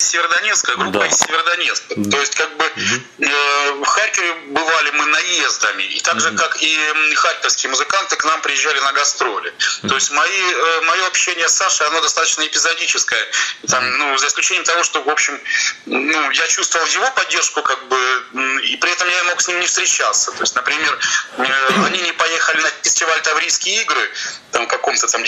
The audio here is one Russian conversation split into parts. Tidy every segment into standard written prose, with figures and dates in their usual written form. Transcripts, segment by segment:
Северодонецка, группа из Северодонецка. То есть, как бы в Харькове бывали мы наездами, и так же, как и харьковские музыканты, к нам приезжали на гастроли. То есть мое общение с Сашей, оно достаточно эпизодическое. Там, за исключением того, что, в общем, я чувствовал его поддержку, как бы, и при этом я мог с ним не встречаться. То есть, например, они не поехали на фестиваль «Таврийские игры», там, в каком-то там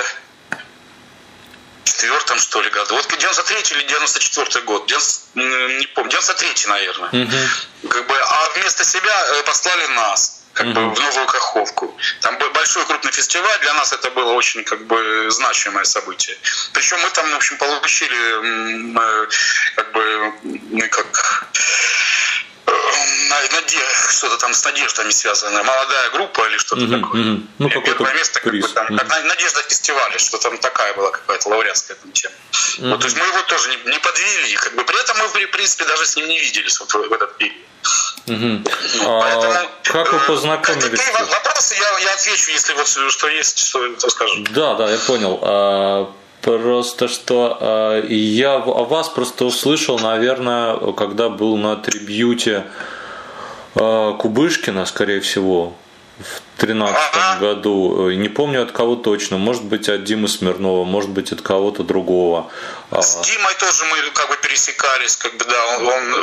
94-м, что ли, году. Вот 93-й или 94-й год, не помню, 93-й, наверное. Как бы, а вместо себя послали нас. Как бы в Новую Каховку. Там был большой крупный фестиваль, для нас это было очень как бы значимое событие. Причем мы там, в общем, получили как бы что-то там с надеждами связанное, молодая группа или что-то такое. Первое место, как бы, там, как Надежда фестиваля, что там такая была какая-то лауреатская там тема. Вот, то есть мы его тоже не подвели, как бы, при этом мы, в принципе, даже с ним не виделись вот в этот период. Поэтому, как вы познакомились? Такие вопросы я отвечу, если вот что есть, то скажу. Да, я понял. Просто что я о вас просто услышал, наверное, когда был на трибьюте Кубышкина, скорее всего, в 2013 году. Не помню от кого точно. Может быть, от Димы Смирнова, может быть, от кого-то другого. С Димой тоже мы как бы пересекались, как бы, да.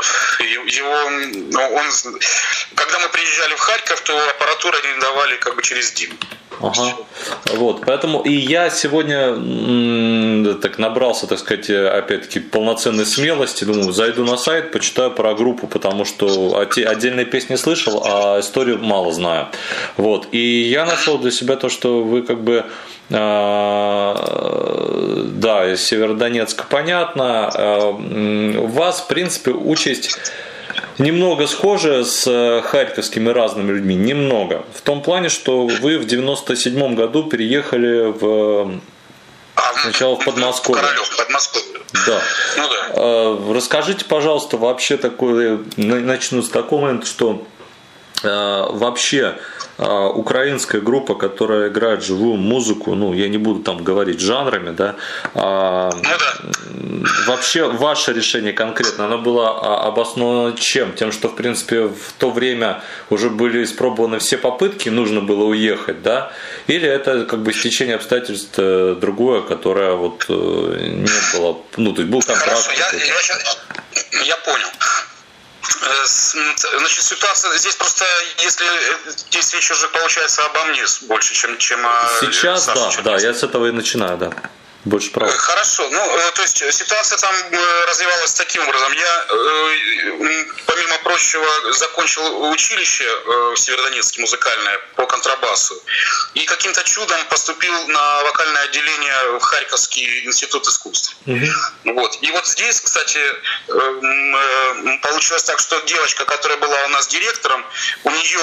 Когда мы приезжали в Харьков, то аппаратуру арендовали как бы через Диму. Вот, поэтому и я сегодня так набрался, так сказать, опять-таки полноценной смелости, думаю, зайду на сайт, почитаю про группу, потому что отдельные песни слышал, а историю мало знаю. Вот, и я нашел для себя то, что вы как бы да, из Северодонецка понятно, у вас, в принципе, участь немного схожа с харьковскими разными людьми, немного. В том плане, что вы в 97 году переехали сначала в Подмосковье. Да. Расскажите, пожалуйста, вообще такое, начну с такого момента, что вообще украинская группа, которая играет живую музыку, я не буду там говорить жанрами, да, вообще ваше решение конкретно, оно было обосновано чем? Тем, что в принципе в то время уже были испробованы все попытки, нужно было уехать, да? Или это как бы стечение обстоятельств другое, которое вот не было, то есть был контракт? Хорошо, я понял. Значит, ситуация здесь просто, если здесь речь уже получается обо мне больше, чем о сейчас, Саше, да, я с этого и начинаю, да. Больше прав. Хорошо, то есть ситуация там развивалась таким образом. Я, помимо прочего, закончил училище в Северодонецке музыкальное по контрабасу и каким-то чудом поступил на вокальное отделение в Харьковский институт искусств. Вот. И вот здесь, кстати, получилось так, что девочка, которая была у нас директором, у нее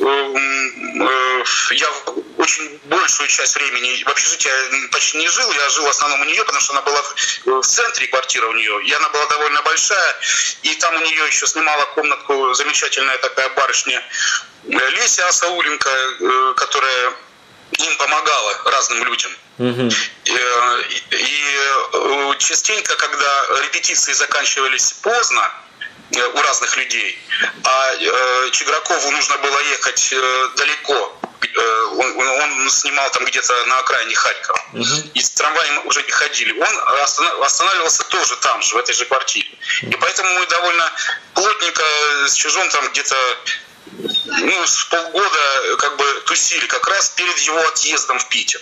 я очень большую часть времени в общежитии почти не жил, я жил в основном у нее, потому что она была в центре, квартира у нее, и она была довольно большая, и там у нее еще снимала комнатку замечательная такая барышня Леся Асауленко, которая им помогала, разным людям. И частенько, когда репетиции заканчивались поздно у разных людей, а Чигракову нужно было ехать далеко, он снимал там где-то на окраине Харькова, и с трамваем уже не ходили. Он останавливался тоже там же, в этой же квартире. И поэтому мы довольно плотненько с Чижом там где-то с полгода как бы тусили, как раз перед его отъездом в Питер.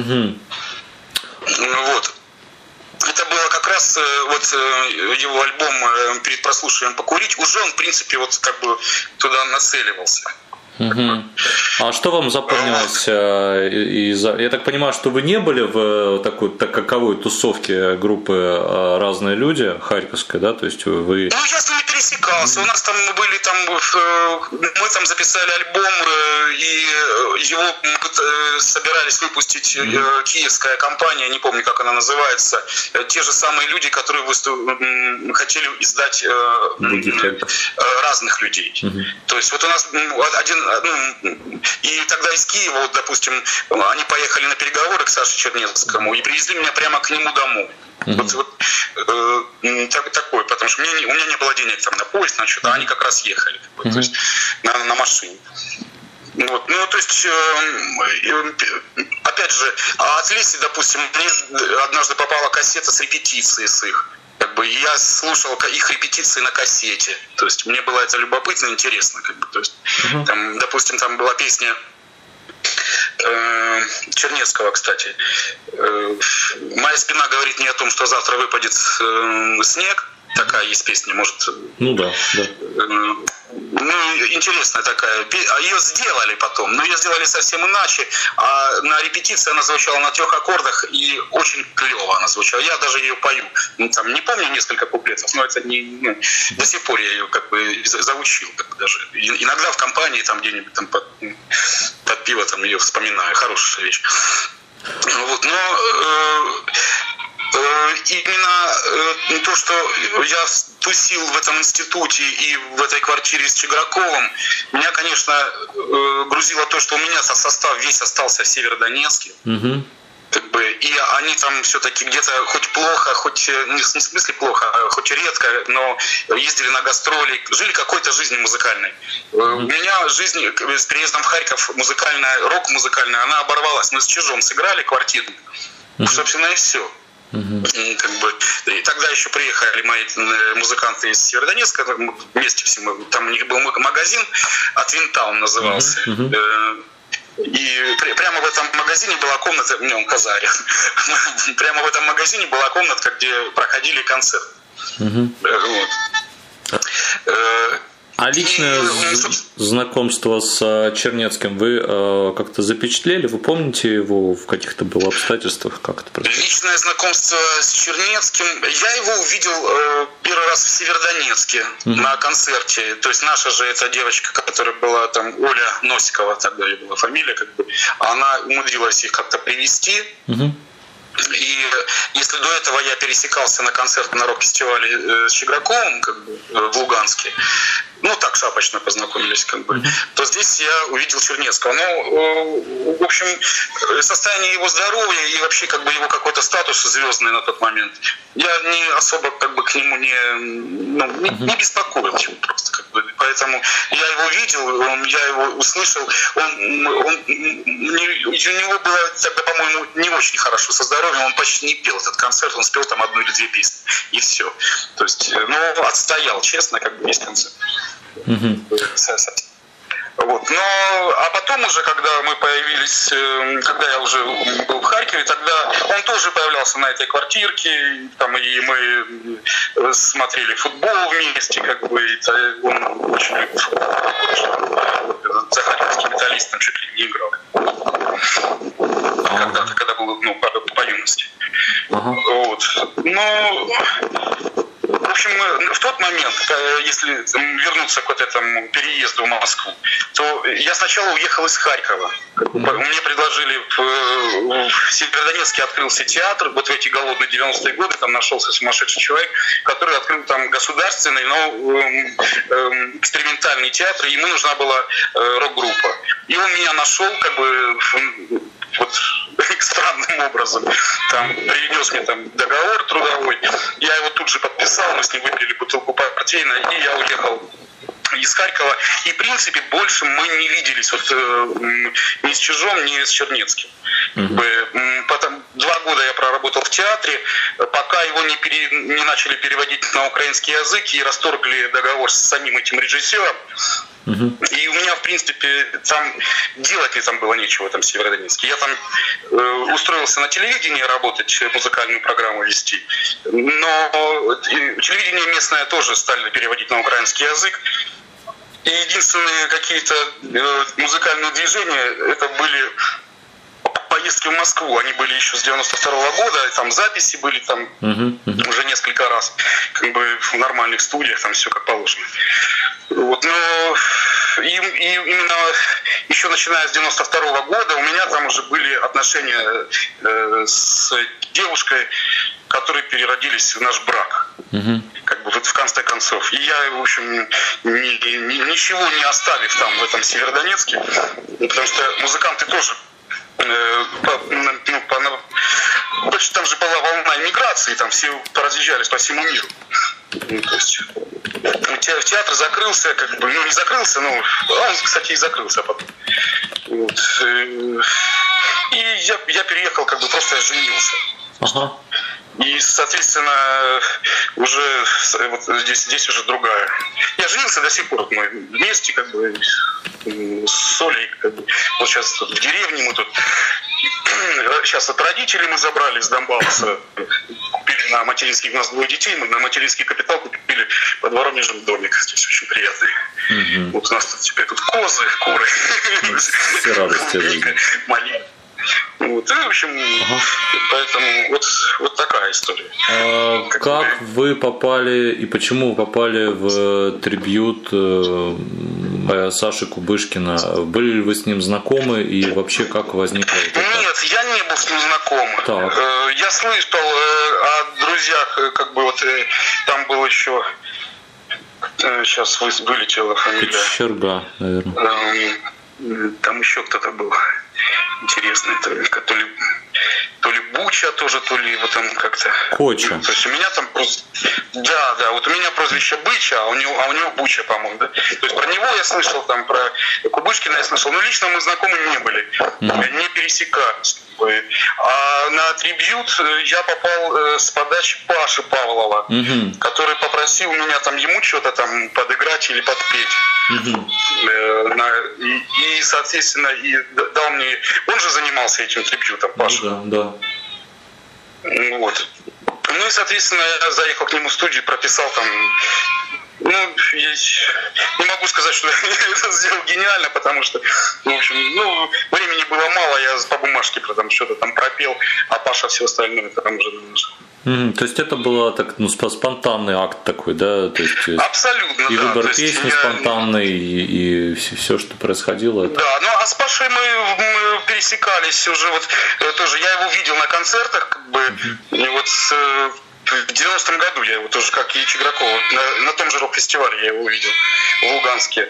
Вот. Это было как раз вот его альбом перед прослушиванием «Покурить». Уже он, в принципе, вот как бы туда нацеливался. А что вам запомнилось? Я так понимаю, что вы не были в такой каковой тусовке группы «Разные люди» харьковской, да? То есть вы... я с ними пересекался. У нас там были мы там записали альбом, и его собирались выпустить киевская компания, не помню, как она называется, те же самые люди, которые хотели издать разных людей. То есть вот у нас и тогда из Киева, вот, допустим, они поехали на переговоры к Саше Чернецкому и привезли меня прямо к нему домой. Такой, потому что у меня не было денег там на поезд, на что-то, а они как раз ехали, то есть на машине. Вот. Ну, то есть, опять же, от Леси, допустим, мне однажды попала кассета с репетицией с их. Я слушал их репетиции на кассете. То есть мне было это любопытно, интересно. То есть, там, допустим, там была песня Чернецкого, кстати. «Моя спина говорит мне о том, что завтра выпадет снег». Такая есть песня, может. Ну да. Ну, интересная такая. А ее сделали потом, но ее сделали совсем иначе. А на репетиции она звучала на 3 аккордах, и очень клево она звучала. Я даже ее пою. Там, не помню несколько куплетов, но это до сих пор я ее заучил. Даже. Иногда в компании там где-нибудь там под пиво там ее вспоминаю. Хорошая вещь. Вот, но именно то, что я тусил в этом институте и в этой квартире с Чиграковым, меня, конечно, грузило то, что у меня состав весь остался в Северодонецке. И они там все-таки где-то хоть плохо, хоть не в смысле плохо, а хоть редко, но ездили на гастроли, жили какой-то жизнью музыкальной. У меня жизнь с переездом в Харьков музыкальная, рок-музыкальная, она оборвалась. Мы с Чижом сыграли квартиру, собственно, и все. И тогда еще приехали мои музыканты из Северодонецка, вместе все мы, там у них был магазин, от Винта он назывался. И прямо в этом магазине была комната, у меня он Казарь, прямо в этом магазине была комнатка, где проходили концерты. Вот. А личное знакомство с Чернецким вы как-то запечатлели? Вы помните его в каких-то было обстоятельствах? Как это происходило? Личное знакомство с Чернецким. Я его увидел первый раз в Северодонецке на концерте. То есть наша же эта девочка, которая была там, Оля Носикова, тогда ее была фамилия, она умудрилась их как-то привести. И если до этого я пересекался на концерт на рок-фестивале с Чиграковым в Луганске, так шапочно познакомились, то здесь я увидел Чернецкого. Ну, в общем, состояние его здоровья и вообще его какой-то статус звездный на тот момент, я не особо к нему не беспокоился просто. Поэтому я его видел, я его услышал, у него было тогда, по-моему, не очень хорошо со здоровьем, он почти не пел этот концерт, он спел там 1 или 2 песни, и все. То есть, отстоял, честно, весь концерт. Вот. А потом уже, когда мы появились, когда я уже был в Харькове, тогда он тоже появлялся на этой квартирке, и мы смотрели футбол вместе, и он очень любит футбол. За харьковским металлистом чуть ли не играл. Когда-то, когда был по юности. Вот. В общем, в тот момент, если вернуться к этому переезду в Москву, то я сначала уехал из Харькова. Мне предложили в Северодонецке открылся театр, в эти голодные 90-е годы, там нашелся сумасшедший человек, который открыл там государственный, но экспериментальный театр, и ему нужна была рок-группа. И он меня нашел странным образом. Привез мне договор трудовой, я его тут же подписал, мы с ним выпили бутылку портвейна, и я уехал из Харькова. И, в принципе, больше мы не виделись ни с Чижом, ни с Чернецким. Потом 2 года я проработал в театре, пока его не начали переводить на украинский язык и расторгли договор с самим этим режиссером. И у меня, в принципе, там делать там было нечего в Северодонецке. Я там устроился на телевидении работать, музыкальную программу вести. Но телевидение местное тоже стали переводить на украинский язык. И единственные какие-то музыкальные движения, это были поездки в Москву. Они были еще с 92-го года, там записи были уже несколько раз, в нормальных студиях, там все как положено. Вот, но и именно еще начиная с 92-го года у меня там уже были отношения с девушкой, которые переродились в наш брак. В конце концов. И я, в общем, ничего не оставив там, в этом Северодонецке, потому что музыканты тоже там же была волна иммиграции, там все поразъезжались по всему миру. Ну, то есть театр закрылся, как бы, ну не закрылся, но он, кстати, и закрылся потом. Вот. И я переехал, как бы просто женился. Ага. И, соответственно, уже вот здесь уже другая. Я женился до сих пор, мы вместе, как бы, с Олей, как бы. Вот сейчас тут в деревне мы тут. Сейчас от родителей мы забрали из Донбасса. Купили на материнский, у нас 2 детей, мы на материнский капитал купили под Воронежем домик. Здесь очень приятный. Угу. Вот у нас тут теперь тут козы, куры. Все радости. Малина. Вот, и, в общем, поэтому вот такая история. Как вы попали и почему вы попали в трибьют Саши Кубышкина? Были ли вы с ним знакомы и вообще как возникло это? Нет, я не был с ним знаком. Так. Я слышал о друзьях, как бы вот там был еще, сейчас вылетела фамилия. Кочерга, наверное. Там еще кто-то был интересный, то ли Буча тоже, то ли вот там как-то. Коча. То есть у меня там да, вот у меня прозвище Быча, а у него Буча, по-моему, да. То есть про него я слышал, там про Кубышкина я слышал, но лично мы знакомы не были, не пересекались. А на трибьют я попал с подачи Паши Павлова, который попросил меня там ему что-то там подыграть или подпеть. И, соответственно, и дал мне... Он же занимался этим трибьютом, Паша. Да. Вот. Ну и, соответственно, я заехал к нему в студию, прописал там... Ну, я не могу сказать, что я это сделал гениально, потому что, в общем, времени было мало, я по бумажке там что-то там пропел, а Паша все остальное там уже наложил. То есть это был так, спонтанный акт такой, да? То есть, абсолютно, и да. выбор песни спонтанный, и все, что происходило. Это... Да, а с Пашей мы пересекались уже, вот тоже я его видел на концертах, как бы, и вот в 90-м году я его тоже, как и Чигракова, на том же рок-фестивале я его увидел в Луганске.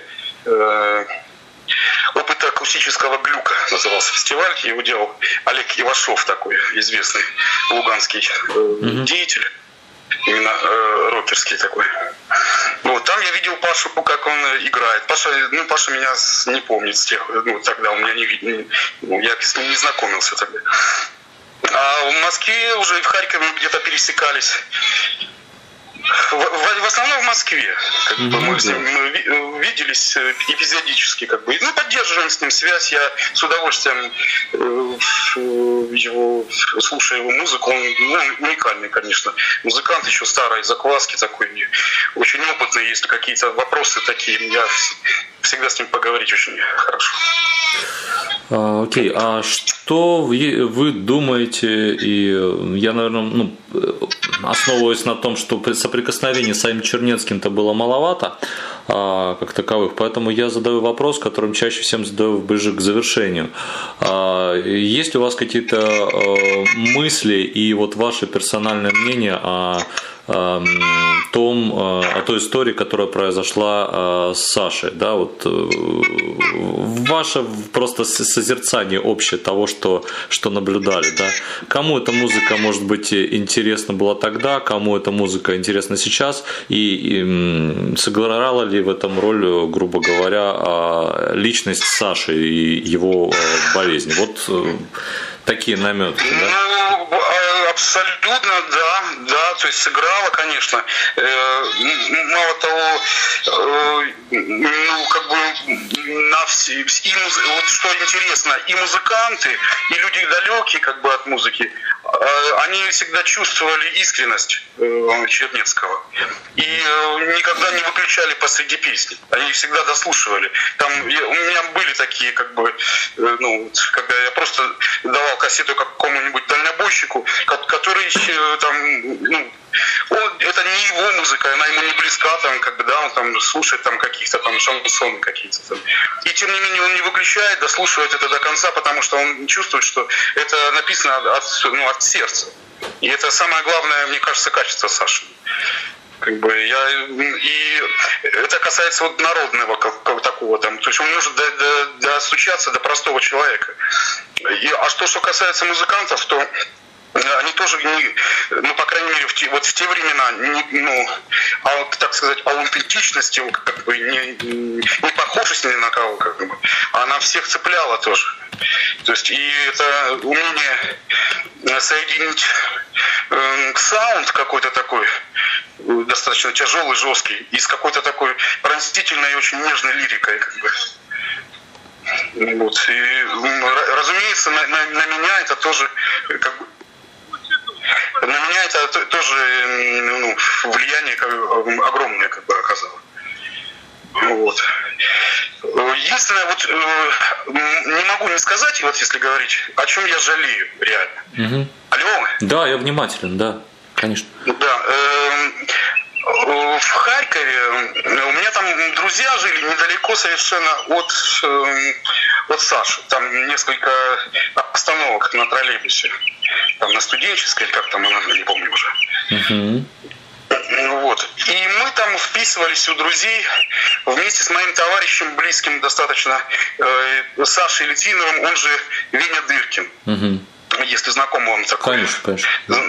Опыт акустического глюка назывался фестиваль. Его делал Олег Ивашов, такой известный луганский деятель, именно рокерский такой. Вот, там я видел Пашу, как он играет. Паша меня не помнит с тех, тогда он меня не видел, я с ним не знакомился тогда. А в Москве уже и в Харькове где-то пересекались. В основном в Москве. Как бы мы с ним виделись эпизодически. Как бы. Поддерживаем с ним связь. Я с удовольствием слушаю его музыку. Он уникальный, конечно. Музыкант еще старой закваски такой. Очень опытный. Если какие-то вопросы такие, я всегда с ним поговорить очень хорошо. Окей, а что вы думаете, и я, наверное, основываюсь на том, что соприкосновений с самим Чернецким-то было маловато, как таковых, поэтому я задаю вопрос, которым чаще всем задаю ближе к завершению. Есть ли у вас какие-то мысли и вот ваше персональное мнение о той истории, которая произошла с Сашей, да, вот ваше просто созерцание общее того, что наблюдали, да, кому эта музыка, может быть, интересна была тогда, кому эта музыка интересна сейчас, и сыграла ли в этом роль, грубо говоря, личность Саши и его болезни, вот такие наметки, да? Абсолютно, да, то есть сыграла, конечно. Мало того, как бы на все, вот что интересно, и музыканты, и люди далекие как бы от музыки, они всегда чувствовали искренность Чернецкого и никогда не выключали посреди песни. Они всегда дослушивали. Там у меня были такие, как бы, когда я просто давал кассету какому-нибудь дальнобойщику, который там, это не его музыка, она ему не близка, там, когда он там слушает там каких-то там шансоны какие-то там. И тем не менее он не выключает, дослушивает это до конца, потому что он чувствует, что это написано от сердца. И это самое главное, мне кажется, качество Саши. Как бы и это касается вот народного как такого там, то есть он может достучаться до простого человека. А что касается музыкантов, то они тоже, ну, по крайней мере, вот в те времена, так сказать, аутентичность его, как бы, не похожесть ни на кого, как бы, она всех цепляла тоже. То есть, и это умение соединить саунд какой-то такой, достаточно тяжелый, жесткий, и с какой-то такой пронзительной и очень нежной лирикой, как бы. Вот. И, разумеется, на меня это тоже, как бы, на меня это тоже, ну, влияние огромное, как бы, оказало. Вот. Единственное, вот не могу не сказать, вот если говорить, о чем я жалею реально. Угу. Алло? Да, я внимателен, да, конечно. Да. В Харькове у меня там друзья жили недалеко совершенно от Саши. Там несколько остановок на троллейбусе. Там на Студенческой, или как там она, не помню уже. Угу. Вот. И мы там вписывались у друзей вместе с моим товарищем, близким достаточно, Сашей Литвиновым, он же Веня Дыркин. Угу. Если знаком вам такой. Конечно, конечно.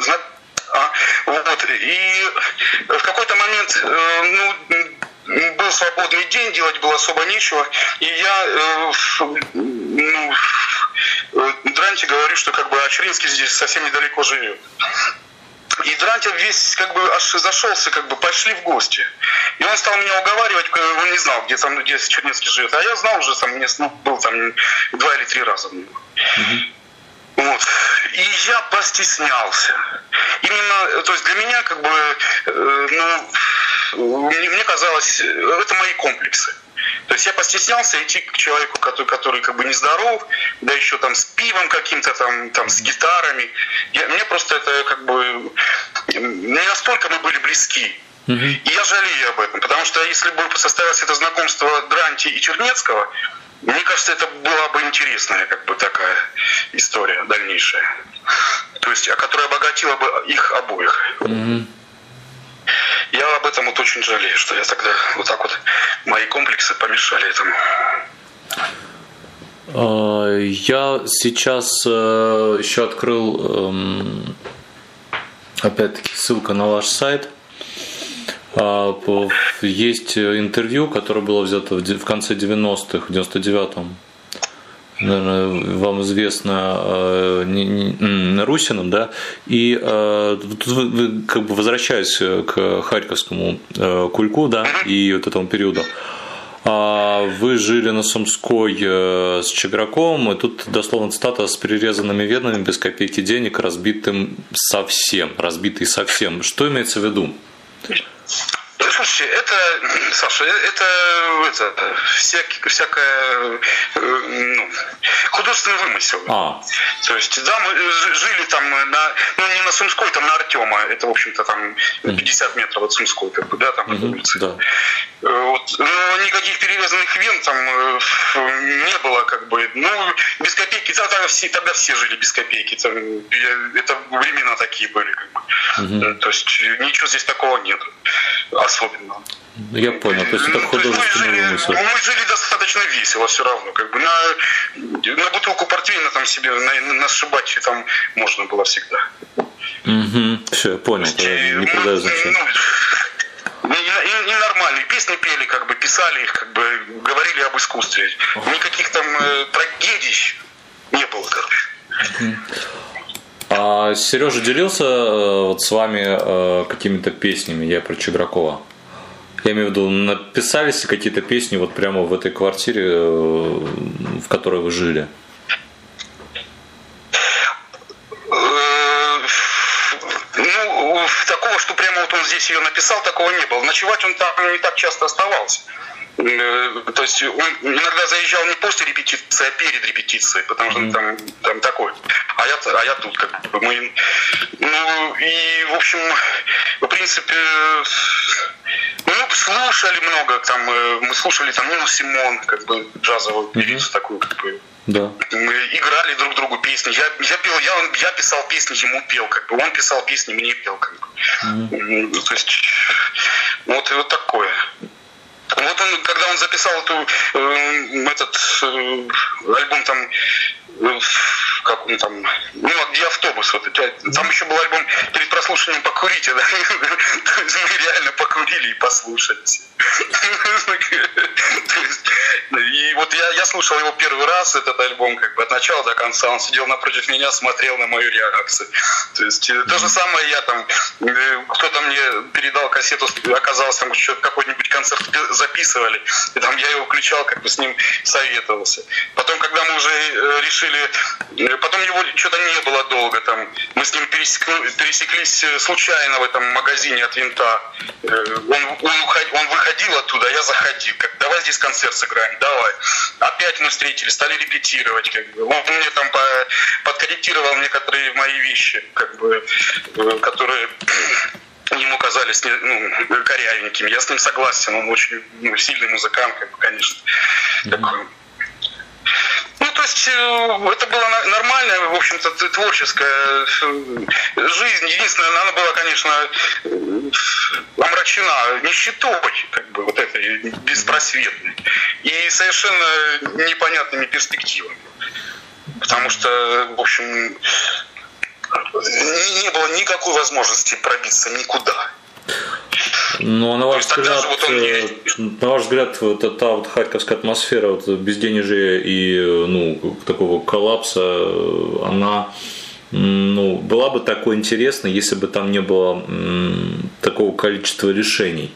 Вот. И в какой-то момент, был свободный день, делать было особо нечего. И я Дранте говорю, что как бы Очеринский здесь совсем недалеко живет. И Дрантя весь как бы аж зашелся, как бы пошли в гости. И он стал меня уговаривать, он не знал, где Чернецкий живет. А я знал уже, там, был там 2 или 3 раза. Вот. И я постеснялся. Именно, то есть для меня, как бы, мне казалось, это мои комплексы. То есть я постеснялся идти к человеку, который как бы нездоров, да еще там с пивом каким-то, там с гитарами. Мне просто это как бы... Не настолько мы были близки. И я жалею об этом, потому что если бы состоялось это знакомство Дранти и Чернецкого, мне кажется, это была бы интересная как бы такая история дальнейшая. То есть, которая обогатила бы их обоих. Я об этом вот очень жалею, что я тогда вот так вот, мои комплексы помешали этому. Я сейчас еще открыл, опять-таки, ссылка на ваш сайт. Есть интервью, которое было взято в конце 90-х, в 99-м. Наверное, вам известно, Русиным, да, и тут вы как бы возвращаясь к харьковскому кульку, да, и вот этому периоду, вы жили на Сумской с Чиграком, и тут дословно цитата: с перерезанными венами, без копейки денег, разбитый совсем. Что имеется в виду? Слушайте, Саша, это всякое художественный вымысел. То есть, да, мы жили там не на Сумской, там на Артема, это, в общем-то, там 50 метров от Сумской, как бы, да, там от улицы. Да. Вот. Но никаких перерезанных вен там не было, как бы, без копейки, тогда все жили без копейки, там, это времена такие были, как бы. То есть, ничего здесь такого нет особенно. Я понял, то есть это художественный вымысел. Мы жили достаточно весело все равно, как бы, на бутылку портвейна там себе нашибать там можно было всегда. Все, я понял, не придаю значения. И нормальные песни пели, как бы писали их, как бы говорили об искусстве. Никаких там трагедий не было, короче. А Сережа делился вот с вами какими-то песнями, я про Чигракова? Я имею в виду, написались какие-то песни вот прямо в этой квартире, в которой вы жили? Такого, что прямо вот он здесь ее написал, такого не было. Ночевать он там не так часто оставался. То есть он иногда заезжал не после репетиции, а перед репетицией, потому что там такой. А я тут, как бы, мы. И, в общем, в принципе, мы слушали много, там, мы слушали там Нину Симон, как бы, джазовую певицу такую, как бы. Да. Мы играли друг другу песни. Я писал песни, ему пел, как бы. Он писал песни, мне пел, как бы. То есть, вот такое. Вот он, когда он записал этот альбом там как он там, где автобус, вот, там еще был альбом перед прослушиванием «Покурите», да, то есть мы реально покурили и послушали. И вот я слушал его первый раз, этот альбом, как бы от начала до конца, он сидел напротив меня, смотрел на мою реакцию. То есть то же самое я там, кто-то мне передал кассету, оказалось, там что-то какой-нибудь концерт записывали, и там я его включал, как бы с ним советовался. Потом, когда мы уже решили, потом его что-то не было долго, там, мы с ним пересеклись случайно в этом магазине от Винта. Он выходил оттуда, а я заходил. Как, давай здесь концерт сыграем, давай. Опять мы встретились, стали репетировать. Как бы. Он мне там подкорректировал некоторые мои вещи, как бы, которые ему казались корявенькими. Я с ним согласен, он очень сильный музыкант, как бы, конечно. Такой. То есть это была нормальная, в общем-то, творческая жизнь. Единственное, она была, конечно, омрачена нищетой, как бы, вот этой беспросветной, и совершенно непонятными перспективами. Потому что, в общем, не было никакой возможности пробиться никуда. Ну, на ваш взгляд, вот та вот харьковская атмосфера, вот безденежья и такого коллапса, она была бы такой интересной, если бы там не было такого количества решений.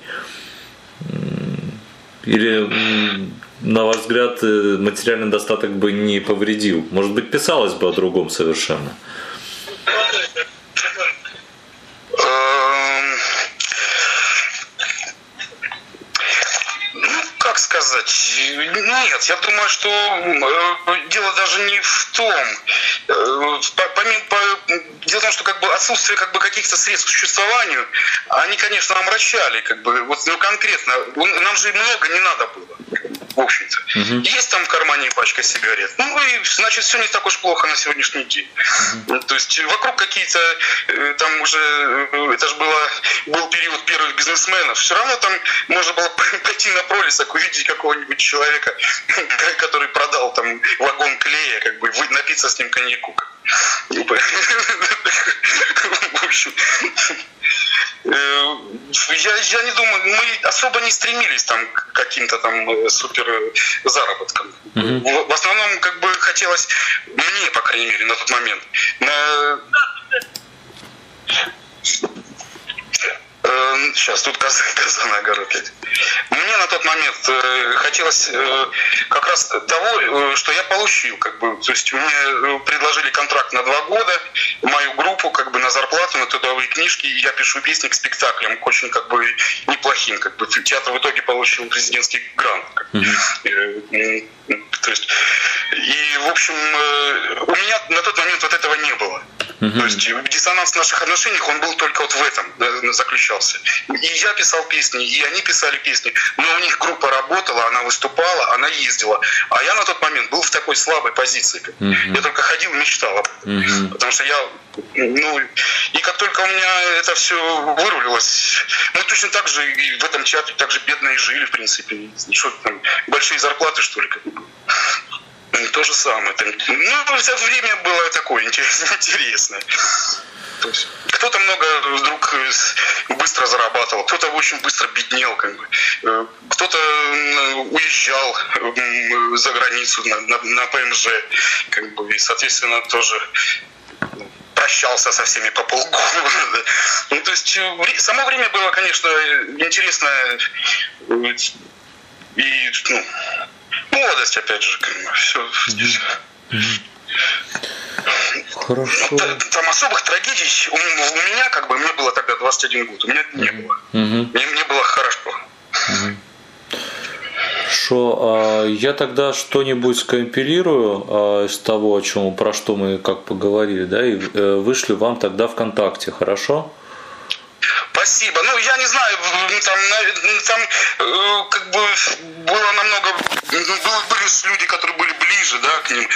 Или, на ваш взгляд, материальный достаток бы не повредил? Может быть, писалось бы о другом совершенно? Нет, я думаю, что дело даже не в том. Дело в том, что как бы отсутствие каких-то средств к существованию, они, конечно, омрачали, конкретно. Нам же много не надо было, в общем-то. Есть там в кармане пачка сигарет. И значит, все не так уж плохо на сегодняшний день. То есть вокруг какие-то там уже, это же был период первых бизнесменов. Все равно там можно было пойти на пролесок, увидеть какого-нибудь человека, который продал там вагон клея, как бы напиться с ним коньяку. В общем, я не думаю, мы особо не стремились там к каким-то там супер заработкам. В основном, как бы хотелось, мне, по крайней мере, на тот момент, сейчас, тут коза на огороде. Мне на тот момент хотелось как раз того, что я получил. Как бы, то есть мне предложили контракт на 2 года, мою группу как бы на зарплату, на трудовые книжки, и я пишу песни к спектаклям, к очень как бы неплохим. Как бы, театр в итоге получил президентский грант. То есть, и, в общем, у меня на тот момент вот этого не было. То есть диссонанс в наших отношениях, он был только вот в этом заключался. И я писал песни, и они писали песни, но у них группа работала, она выступала, она ездила. А я на тот момент был в такой слабой позиции. Я только ходил и мечтал об этом. Потому что я, и как только у меня это все вырулилось, мы точно так же и в этом театре так же бедно и жили, в принципе. Что там, большие зарплаты, что ли, как бы. То же самое. Это время было такое интересное. То есть, кто-то много вдруг быстро зарабатывал, кто-то очень быстро беднел, как бы. Кто-то уезжал за границу на ПМЖ, как бы, и, соответственно, тоже прощался со всеми по полгода. То есть само время было, конечно, интересное и молодость, опять же, все здесь. Хорошо. Там особых трагедий у меня, как бы, мне было тогда 21 год, у меня не было. Мне было хорошо. Хорошо, я тогда что-нибудь скомпилирую из того, про что мы как поговорили, да, и вышлю вам тогда ВКонтакте, хорошо? Спасибо. Я не знаю, там как бы было намного, были люди, которые были ближе, да, к ним.